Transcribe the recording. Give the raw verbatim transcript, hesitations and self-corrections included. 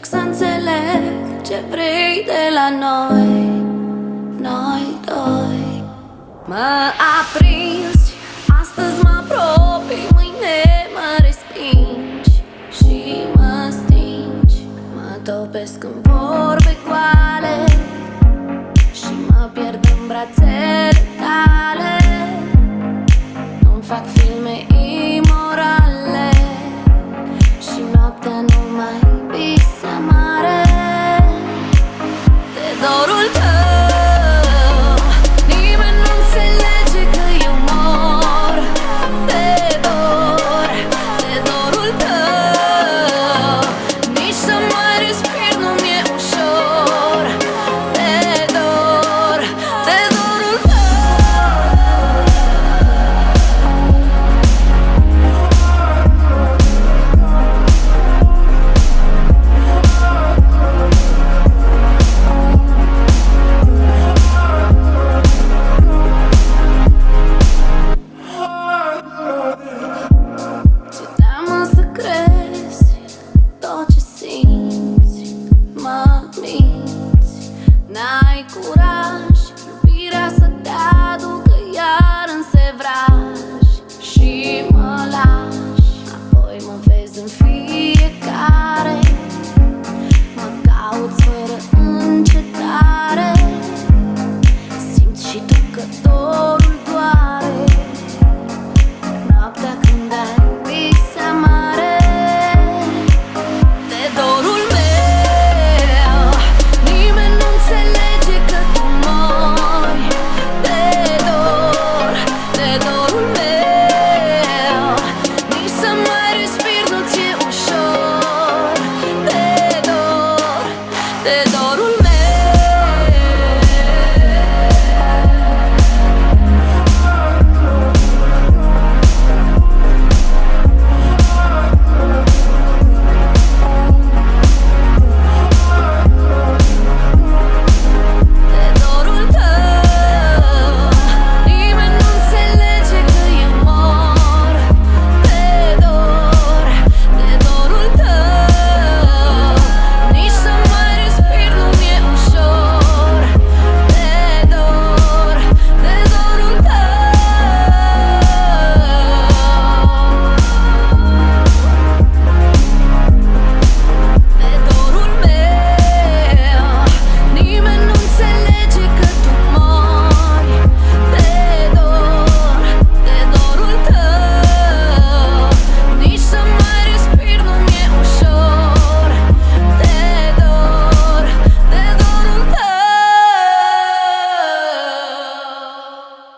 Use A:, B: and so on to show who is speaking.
A: Încerc să înțeleg ce vrei de la noi, noi doi. Mă aprinzi, astăzi mă apropii, mâine mă respingi și mă stingi. Mă topesc în vorbe goale și mă pierd în brațele tale. Îmi fac filme imorale